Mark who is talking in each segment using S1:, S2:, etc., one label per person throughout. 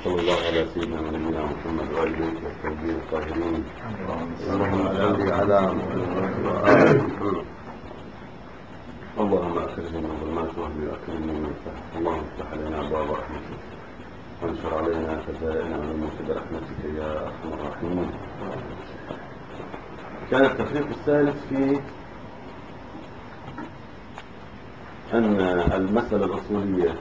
S1: وصلى الله على سيدنا ونبينا محمد وآل بيته الطيبين الطاهرين. اللهم صل على محمد وآل محمد. اللهم أخرجنا من ظلمات الوهم وأكرمنا من الفهم. اللهم افتح علينا أبواب رحمتك وانشر علينا خزائن علومك برحمتك يا أرحم الراحمين. كان التفريق الثالث في أن المسألة الأصولية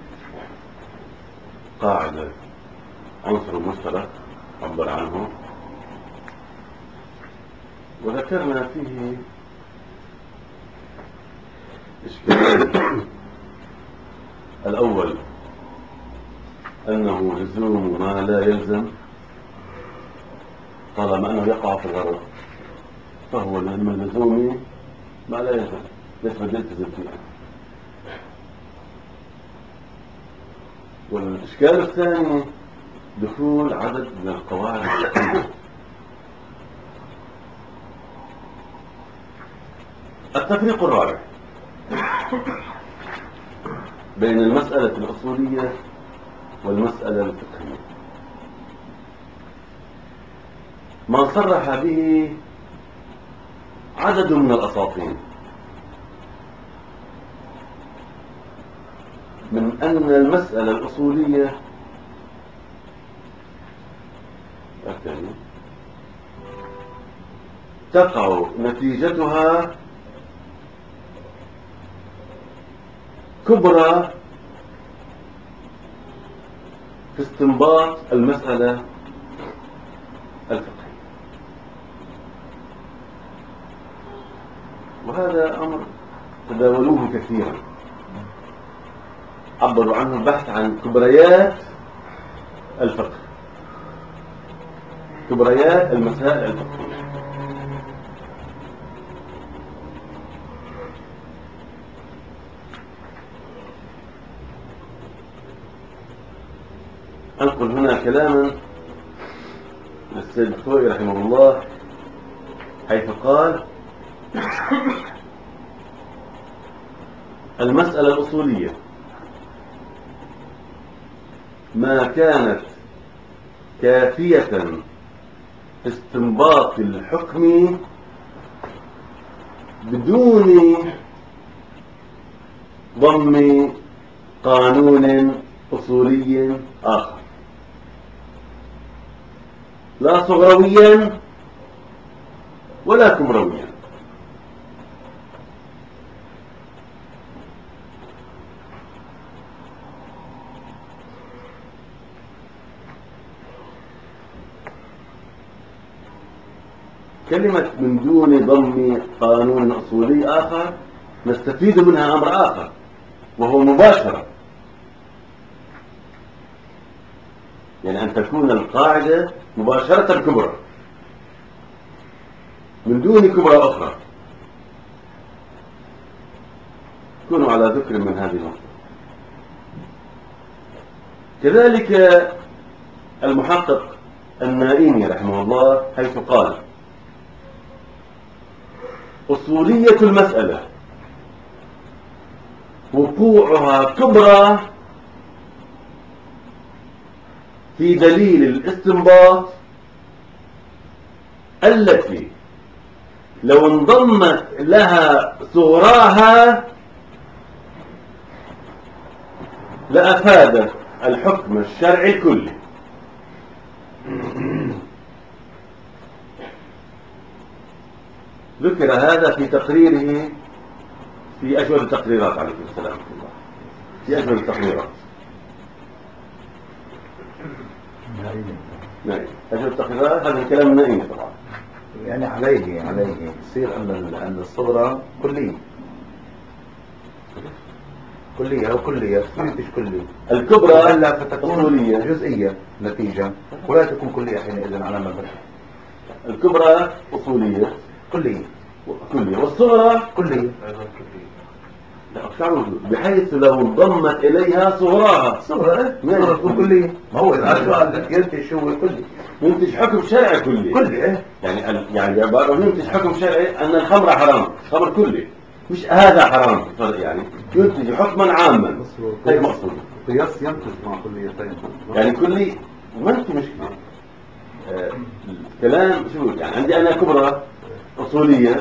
S1: قاعدة عنصر مشترك عبر عنه، وذكرنا فيه إشكالين. الأول أنه لزوم ما لا يلزم طالما أنه يقع في الغرض، فهو من لزوم ما لا يلزم ليس بد يلتزم فيه. والإشكال الثاني دخول عدد من القواعد الفقهية. التفريق الرابع بين المسألة الأصولية والمسألة الفقهية ما صرح به عدد من الأساطين من أن المسألة الأصولية تقع نتيجتها كبرى في استنباط المسألة الفقهية، وهذا أمر تداولوه كثيرا، عبروا عنه البحث عن كبريات الفقه، كبريات المسائل الفقهية. أنقل هنا كلاما للسيد الخوئي رحمه الله حيث قال: المسألة الأصولية ما كانت كافية استنباط الحكم بدون ضم قانون أصولي آخر، لا صغرويا ولا كبرويا. كلمة من دون ضم قانون أصولي آخر نستفيد منها أمر آخر، وهو مباشرة، يعني أن تكون القاعدة مباشرة كبرى من دون كبرى أخرى. كونوا على ذكر من هذه النقطة. كذلك المحقق النائمي رحمه الله حيث قال: أصولية المسألة وقوعها كبرى في دليل الاستنباط التي لو انضمت لها صغراها لأفادت الحكم الشرعي كله. ذكر هذا في تقريره في أجود التقريرات عليه السلام ورحمة الله، في أجود التقريرات. نعم، أجود التقريرات هذا الكلام النائم طبعا.
S2: يعني عليه يصير أن الصغرى كلية أو كلية مش كلية،
S1: الكبرى
S2: إلا فتكون جزئية نتيجة ولا تكون كلية حينئذ على ما ذكر.
S1: الكبرى أصولية كلية، والصغرى كلية. بحيث لو انضمت إليها صغراها
S2: صغرى تكون كلية. ما هو إذا ينتج شو كلي،
S1: ينتج حكم شرعي كلي. يعني بعبارة ينتج حكم شرعي أن الخمر حرام، الخمر كلي، مش هذا حرام، يعني ينتج حكما عاما. هي مقصود.
S2: القياس ينتج مع كليتين.
S1: يعني كلي ما في مشكلة. الكلام شو يعني؟ عندي أنا كبرى أصولية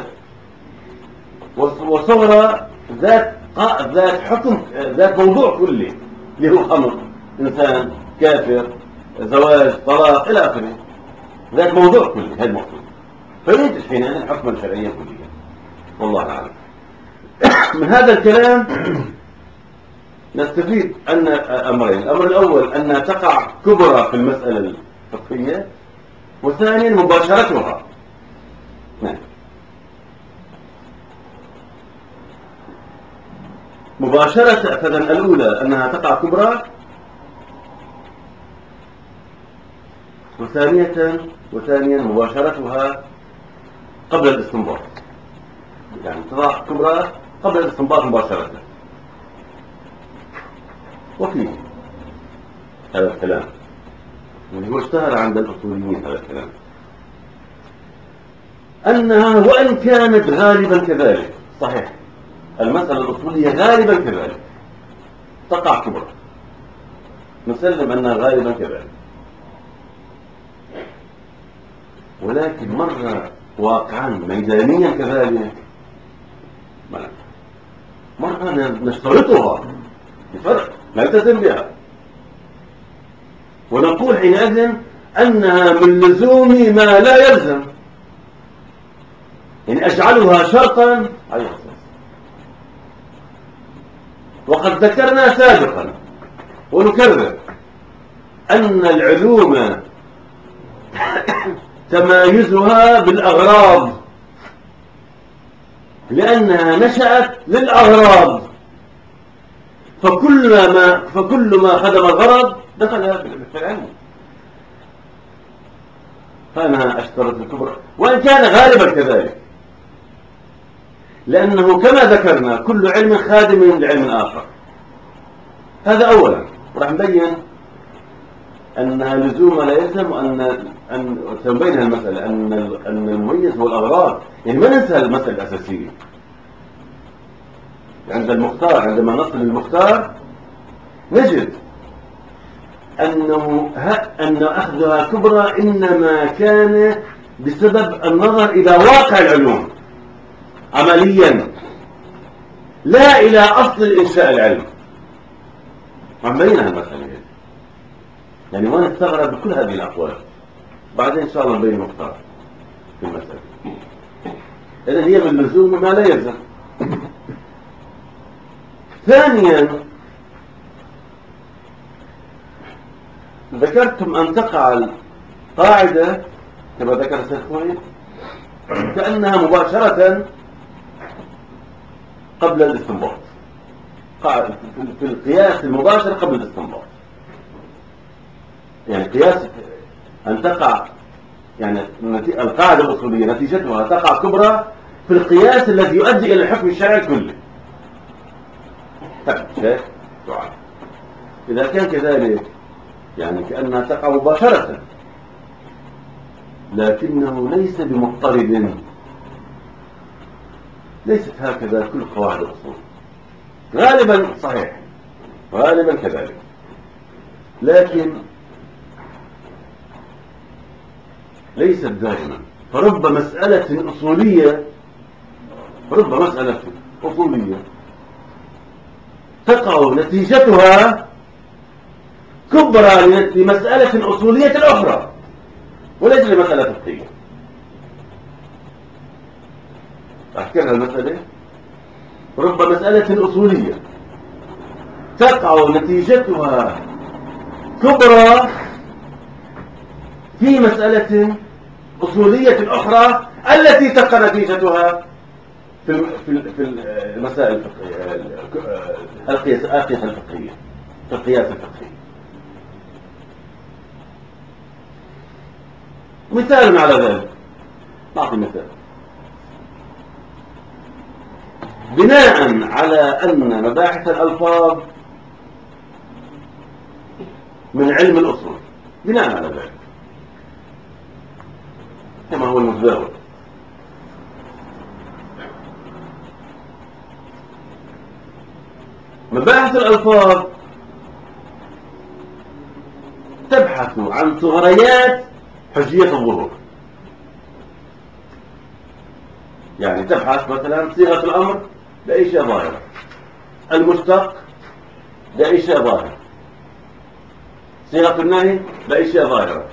S1: وصغرى ذات حكم، ذات موضوع كلي اللي هو خمر، إنسان، كافر، زواج، طلاق إلى آخره، ذات موضوع كلي. هذا المقصود. فينتج فينا حكما شرعيا كليا. والله أعلم. من هذا الكلام نستفيد أن أمرين: الأمر الأول أنها تقع كبرى في المسألة الفقهية، وثانيا مباشرتها. نعم. مباشرة فإذا الأولى أنها تقع كبرى، وثانيا مباشرتها قبل الاستنباط. يعني تقع كبرى قبل الاستنباط مباشرة. وفيه هذا الكلام هو اشتهر عند الأصوليين، هذا الكلام أنها وإن كانت غالبا كذلك، صحيح المسألة الأصولية غالبا كذلك تقع كبرى، نسلم أنها غالبا كذلك، ولكن مرة واقعا ميدانيا كذلك، مرة نشترطها بفرق نلتزم بها، ونقول حينئذ أنها من لزوم ما لا يلزم، يعني أجعلها شرطا على الأساس. وقد ذكرنا سابقا ونكرر أن العلوم تمايزها بالأغراض، لأنها نشأت للأغراض، فكل ما خدم الغرض دخل في العلم. فأنا أشترط الكبرى وإن كان غالبا كذلك، لأنه كما ذكرنا كل علم خادم لعلم آخر. هذا أولا. ورح نبين أنها لزوم لا يلزم، أن تبين المسألة أن المميز هو الأغراض. يعني ما ننسى المسألة الأساسية عند المختار. عندما نصل للمختار نجد أن أخذها كبرى إنما كان بسبب النظر إلى واقع العلوم عمليا، لا إلى أصل الإنشاء العلم. عم بينها المسألة هذه، يعني ما نستغرب بكل هذه الأقوال. بعدين إن شاء الله نبين مختار في المسألة. إذن هي من لزوم ما لا يلزم. ثانيا ذكرتم أن تقع القاعدة كما ذكر الشيخ خوي كأنها مباشرة قبل الاستنباط، في القياس المباشر قبل الاستنباط. يعني قياس أن تقع، يعني القاعدة الأصولية نتيجتها تقع كبرى في القياس الذي يؤدي إلى الحكم الشرعي كله. طيب شيخ سؤال، إذا كان كذلك يعني كأنها تقع مباشرة، لكنه ليس بمضطرد. ليست هكذا كل قواعد الأصول. غالبا صحيح، غالبا كذلك، لكن ليست دائما. فرب مسألة أصولية تقع نتيجتها كبرى لمسألة أصولية أخرى وليس لمسألة فقهية. أحكيها المسألة. رب مسألة أصولية تقع نتيجتها كبرى في مسألة أصولية أخرى التي تقع نتيجتها في المسائل الفقهية، في القياس الفقهي. مثال على ذلك، نعطي مثال. بناء على أن مباحث الألفاظ من علم الأصول، بناء على ذلك كما هو المتداول، مباحث الألفاظ عن صغريات حجية الظهور. يعني تبحث مثلا صيغة الأمر بأي شيء ظاهر، المشتق بأي شيء ظاهر، صيغة النهي بأي شيء ظاهرة،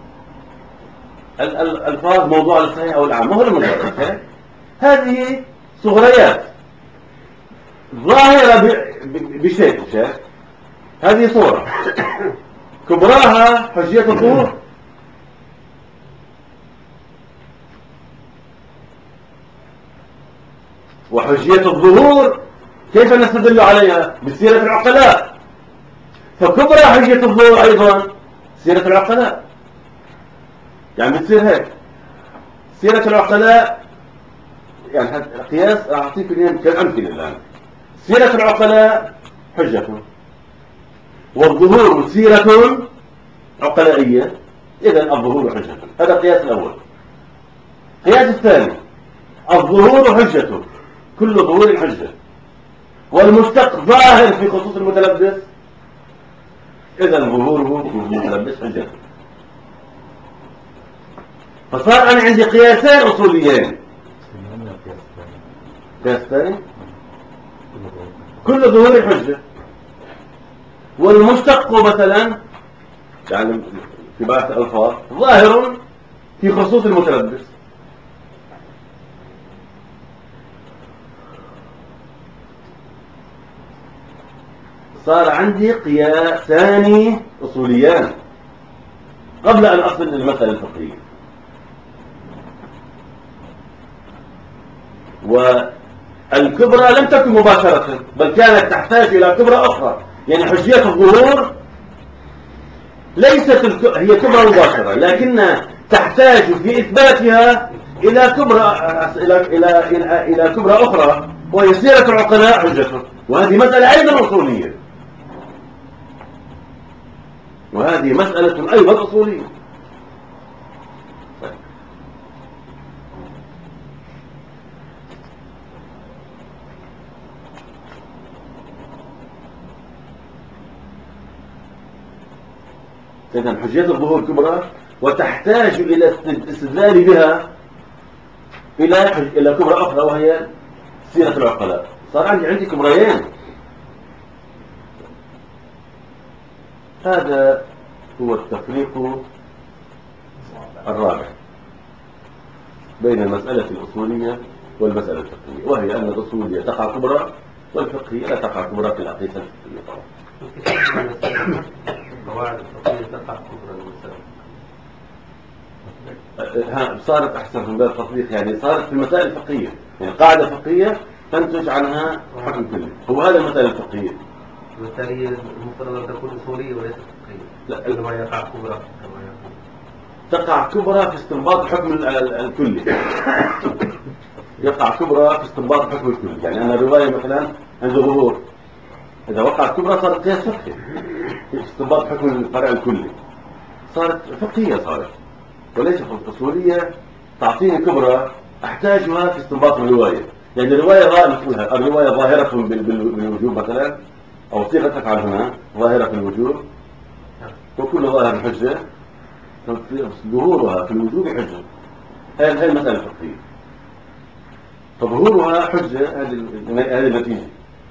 S1: الألفاظ موضوع الصحيح أو العام، مهر المجرد. هذه صغريات ظاهرة بشيء شيء. هذه صورة كبراها حجية الظهور. وحجية الظهور كيف نستدل عليها؟ بسيرة العقلاء. فكبرى حجية الظهور أيضا سيرة العقلاء. يعني بتصير هيك سيرة العقلاء. يعني قياس أعطيك اليوم كالأمثلة الآن. سيرة العقلاء حجة، والظهور سيرة عقلائية، إذن الظهور حجة. هذا القياس الأول. القياس الثاني الظهور حجة، كل ظهور حجة، والمشتق ظاهر في خصوص المتلبس، إذن ظهوره في المتلبس حجة. فصار أنا عندي قياسين أصوليين. قياس ثاني كل ظهور حجة، والمشتق مثلا يعني في بعض الألفاظ ظاهر في خصوص المتلبس. صار عندي قياسان أصوليان قبل أن أصل للمسألة الفقهية. والكبرى لم تكن مباشرة، بل كانت تحتاج إلى كبرى أخرى. يعني حجية الظهور ليست هي كبرى مباشرة، لكنها تحتاج في إثباتها إلى كبرى إلى كبرى أخرى، وهي سيرة العقلاء حجة. وهذه مسألة أيضا أصولية، وهذه مسألة أيضا أصولية. إذن حجية الظهور كبرى، وتحتاج إلى استدلال بها إلى كبرى أخرى، وهي سيرة العقلاء. صار عندي كبريين. هذا هو التفريق الرابع بين المسألة الأصولية والمسألة الفقهية، وهي أن الأصولية تقع كبرى والفقهية لا تقع كبرى في الأقيسة الفقهية طبعا.
S3: القواعد الفقهية تقع كبرى المسائل.
S1: صارت أحسن من باب التطبيق، يعني صارت في المسائل الفقهية، يعني قاعدة فقهية تنتج عنها حكم كلي. هو هذا المسائل الفقهية.
S3: وبالتالي المفترض أن تكون أصولية وليست فقهية. لا، كما يقع كبرى
S1: تقع كبرى في استنباط الحكم الكلي. يقع كبرى في استنباط الحكم الكلي. يعني أنا الرواية مثلا عند ظهور، إذا وقعت كبرى صارت قياس فقهي في استنباط الحكم الفرع الكلي، صارت فقهية، صارت وليست أصولية. تعطيني كبرى أحتاجها في استنباط الرواية. يعني الرواية ظاهرة بالوجوب مثلا، أو صيغة تفعل هنا ظاهرة في الوجوب، وكل ظاهر حجة، ظهورها في الوجوب حجة. هذه المسألة الفقهية. فظهورها حجة، هذه النتيجة.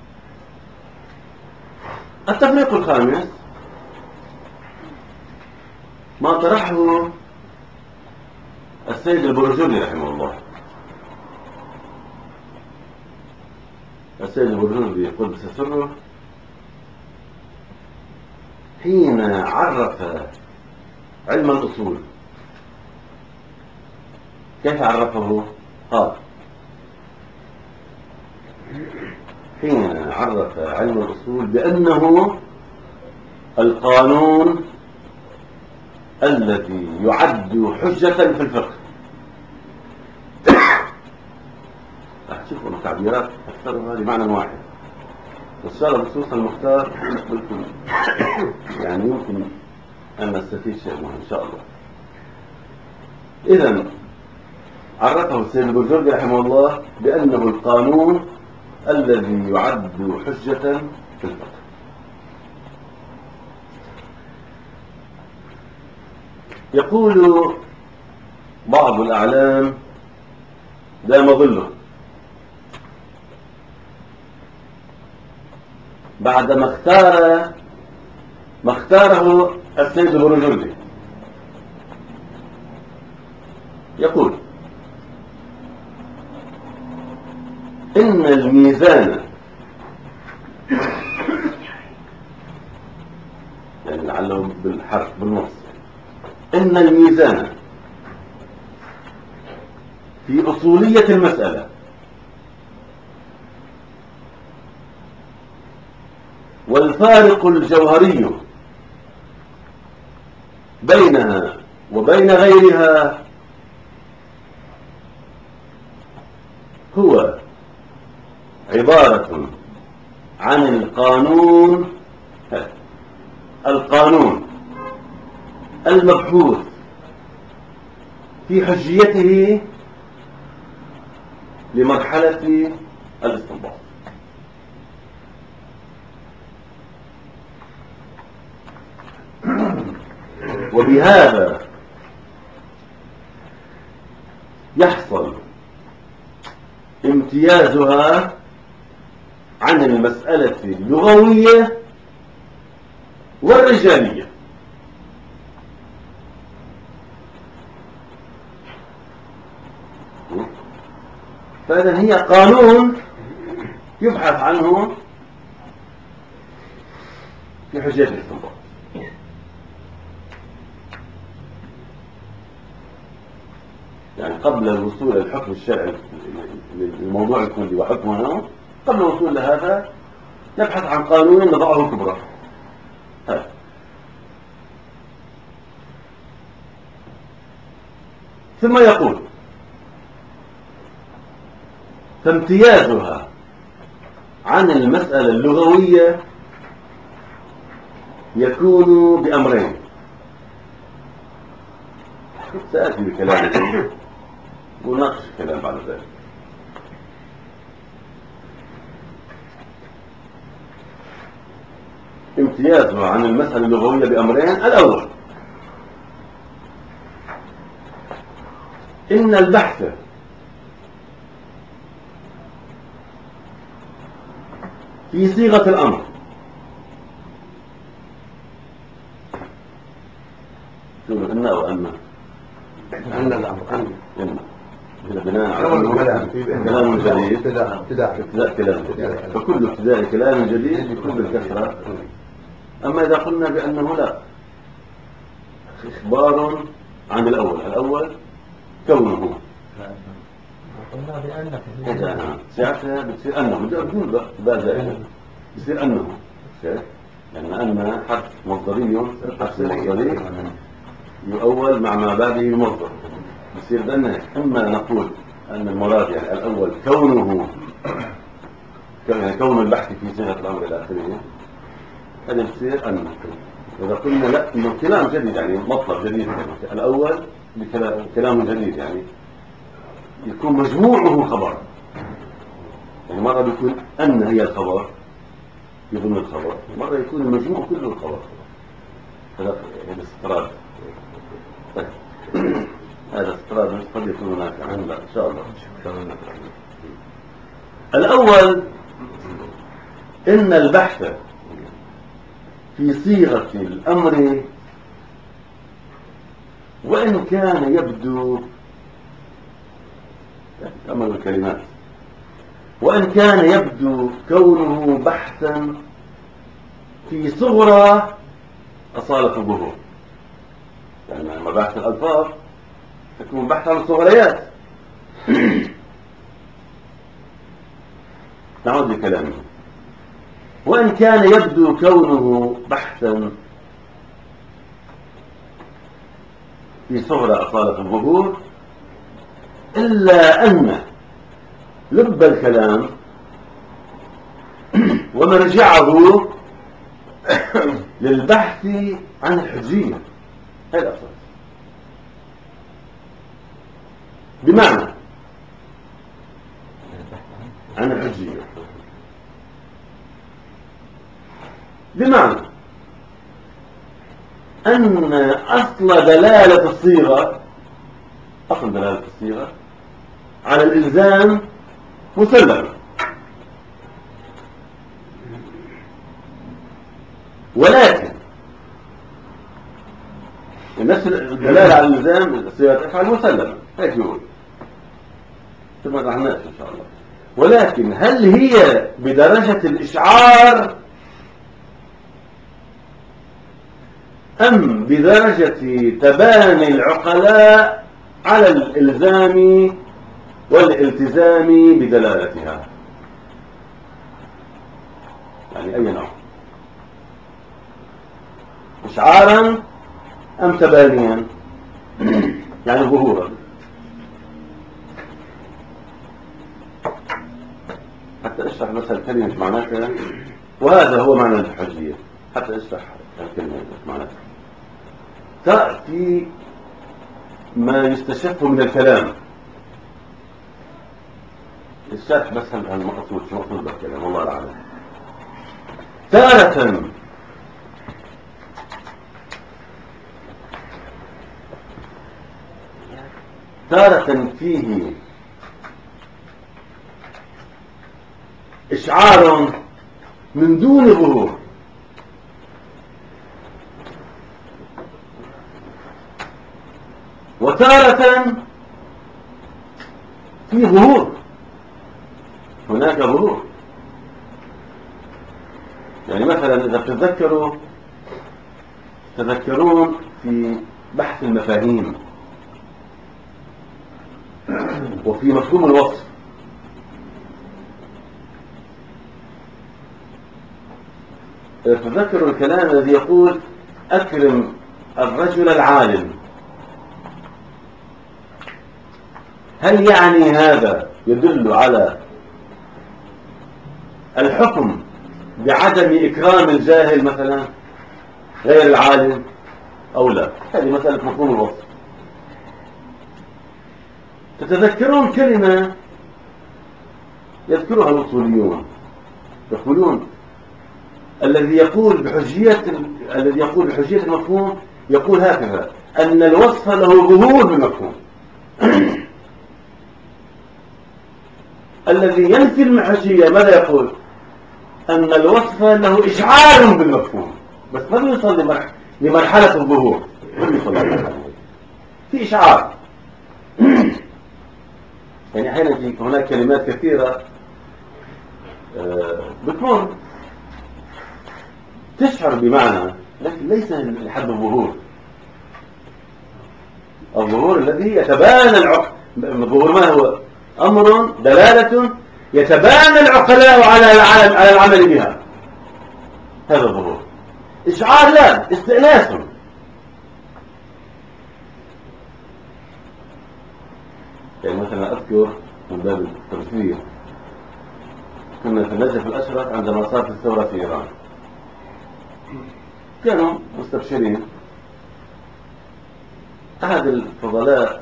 S1: التفريق الخامس ما طرحه السيد البرجولي رحمه الله. السيد البرجولي قدس سره حين عرف علم الأصول، كيف عرفه؟ قال: حين عرف علم الأصول بأنه القانون الذي يعد حجة في الفقه. شوفوا التعبيرات أكثرها لمعنى واحد، والشارع بخصوص المختار بالكل، يعني يمكن أن نستفيد شيء مهم إن شاء الله. إذن عرفه السيد البرجولي رحمه الله بأنه القانون الذي يعد حجة في الفقه. يقول بعض الأعلام دام ظله بعد ما اختاره السيد البرجولي، يقول إن الميزان، يعني لعله بالحرف بالنص، إن الميزان في أصولية المسألة والفارق الجوهري بينها وبين غيرها هو عبارة عن القانون المبحوث في حجيته لمرحلة الاستنباط. وبهذا يحصل امتيازها عن المسألة اللغوية والرجالية. فإذا هي قانون يبحث عنه في حجية الاستنباط. يعني قبل الوصول للحكم الشرعي للموضوع الكلي وحكمه، قبل الوصول لهذا نبحث عن قانون نضعه كبرى. ثم يقول فامتيازها عن المسألة اللغوية يكون بأمرين، سأتي بكلام وناقش الكلام بعد ذلك. امتيازها عن المسألة اللغوية بأمرين: الأول إن البحث في صيغة الأمر، شو إن أو أن
S2: الأمر
S1: إن بناء على كلام جديد، ابتداء كلام جديد، فكل ابتداء كلام جديد يكون بالكسرة. أما إذا قلنا بأنه لا، إخبار عن الأول كونه،
S4: قلنا بأنه
S1: إذا ساعتها بتصير أنه بدون بازائد، بصير أنه، لأن أن حرف مصدري، حرف مصدري يؤول مع ما بعده بمصدر، بصير بأنه إما نقول أن المراد يعني الأول كونه، يعني كون البحث في صيغة الأمر إلى آخره، هذا بصير أن. إذا قلنا لا، إنه كلام جديد يعني مطلب جديد، يعني الأول بكلام جديد، يعني يكون مجموعه خبر. يعني مرة بيكون أن هي الخبر في ضمن الخبر، مرة يكون المجموع كله الخبر. هذا استطراد. طيب هذا استطراد قد يكون هناك عن لا إن شاء الله. الأول إن البحث في صيغة الأمر وإن كان يبدو أمر الكلمات، وإن كان يبدو كونه بحثا في صغرى أصالة الظهور، يعني مباحث الألفاظ تكون بحث عن الصغريات. نعود لكلامه. وإن كان يبدو كونه بحثا في صغرى أصالة الظهور، إلا أن لب الكلام ومرجعه للبحث عن الحجية، هذا الأصل. بمعنى عن الحجية، بمعنى أن أصل دلالة الصيغة على الإلزام مسلم، ولكن نفس الدلالة على الإلزام صيغة أفعال مسلمة، هيك يقول ثم رحناش إن شاء الله. ولكن هل هي بدرجة الإشعار أم بدرجة تباني العقلاء على الإلزام والالتزام بدلالتها؟ يعني أي نوع؟ إشعارا أم تبانيا؟ يعني ظهورا. حتى اشرح مثلا كلمة مش معناتها، وهذا هو معنى الحجية. حتى اشرح الكلمة مش معناتها. تأتي ما يستشف من الكلام. الشرح بس المقصود شو مقصود بالكلام والله العالم. تارة فيه إشعار من دون ظهور، وتارة في ظهور، هناك ظهور. يعني مثلا إذا تذكرون في بحث المفاهيم وفي مفهوم الوصف، تذكروا الكلام الذي يقول أكرم الرجل العالم، هل يعني هذا يدل على الحكم بعدم إكرام الجاهل مثلا غير العالم أو لا؟ هذه مسألة مفهوم الوصف. تتذكرون كلمة يذكرها الأصوليون، يقولون الذي يقول بحجية المفهوم يقول هكذا: أن الوصف له ظهور بالمفهوم. الذي ينفي المحجية ماذا يقول؟ أن الوصف له إشعار بالمفهوم، بس ما يوصل لمرحلة الظهور، في إشعار. يعني أحيانا هناك كلمات كثيرة بتمر تشعر بمعنى لكن ليس لحد الظهور. الظهور الذي يتبان الظهور ما هو؟ أمر دلالة يتبان العقلاء على العمل بها، هذا الظهور. إشعار لا، استئناس. يعني مثلا أذكر من باب التمثيل كنا في النجف الأشرف عندما صارت الثورة في إيران، كانوا مستبشرين. أحد الفضلاء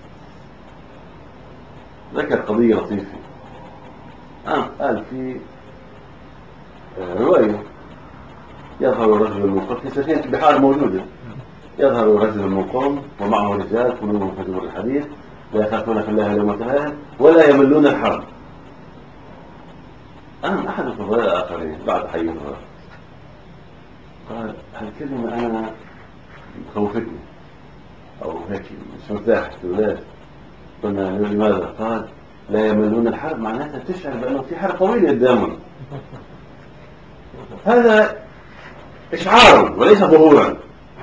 S1: ذكر قضية لطيفة، قال في رواية: يظهر رجل المقام في سفينة البحار موجودة، يظهر رجل المقام ومعه رجال كلهم فجر الحديث لا يخافون في الله لومة لائم ولا يملون الحرب. أحد الفضلاء الآخرين بعد حيثها قال: هالكلمة أنا خوفتني أو هيك مش مرتاح في الولاد. قلنا لماذا؟ قال: لا يملون الحرب، معناتها تشعر بأنه في حرب طويلة قدامهم. هذا إشعار وليس ظهورا،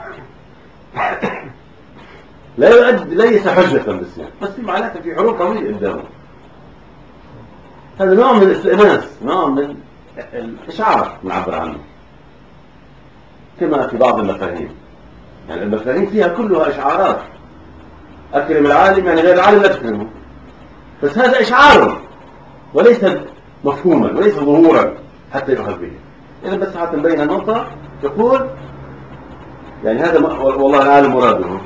S1: ليس حجة بالسياق، بس في معناتها في حروب طويلة قدامهم. هذا نوع من الاستئناس، نوع من الإشعار نعبر عنه، كما في بعض المفاهيم. يعني المفاهيم فيها كلها إشعارات. أكرم العالم يعني غير العالم لا تكرمه، بس هذا إشعار وليس مفهوما وليس ظهورا حتى يؤخذ به. إذا بس حتى نبين النقطة يقول يعني هذا والله العالم مراده،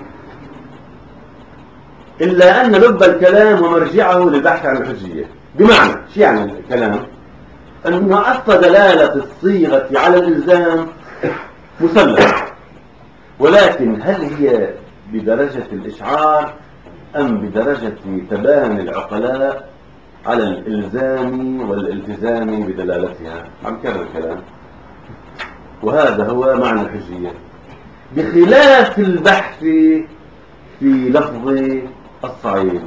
S1: إلا أن لب الكلام ومرجعه للبحث عن الحجية. بمعنى شو يعني الكلام؟ أنه أصل دلالة الصيغة على الإلزام مسلم، ولكن هل هي بدرجة الإشعار أم بدرجة تبان العقلاء على الإلزام والالتزام بدلالتها؟ عم كرر الكلام، وهذا هو معنى الحجية، بخلاف البحث في لفظ الصعيد.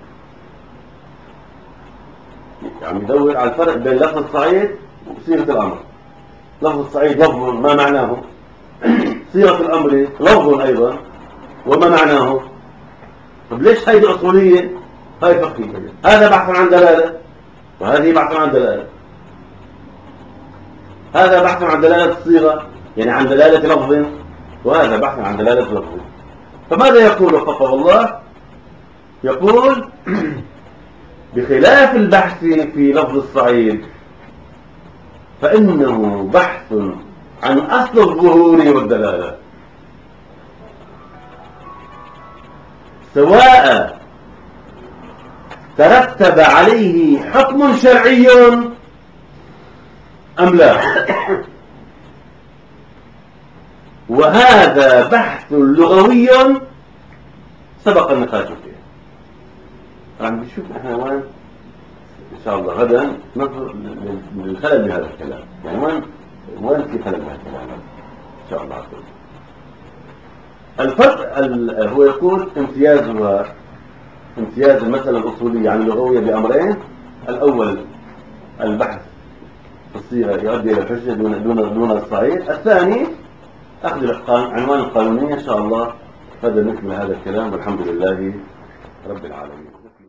S1: يعني يدور على الفرق بين لفظ الصعيد وصيغة الأمر. لفظ الصعيد لفظ ما معناه، صيغة الأمر لفظ أيضا وما معناه. طب ليش هذه أصولية هاي فقهية؟ هذا بحث عن دلالة وهذه بحث عن دلالة. هذا بحث عن دلالة الصيغة يعني عن دلالة لفظ، وهذا بحث عن دلالة لفظ. فماذا يقول وفقه الله؟ يقول بخلاف البحث في لفظ الصعيد فإنه بحث عن أصل الظهور والدلالة، سواء ترتب عليه حكم شرعي أم لا. وهذا بحث لغوي سبق النقاش فيه. يعني بنشوف احنا وين ان شاء الله غدا ننظر للخلل بهذا الكلام، يعني وين في خلل بهذا الكلام ان شاء الله. الفرق هو يقول امتياز المسألة الأصولية عن اللغوية بأمرين: الأول البحث في الصيغة يؤدي إلى الحجة دون الصعيد، الثاني أخذ عنوان القانونية. إن شاء الله غدا نكمل هذا الكلام، والحمد لله رب العالمين.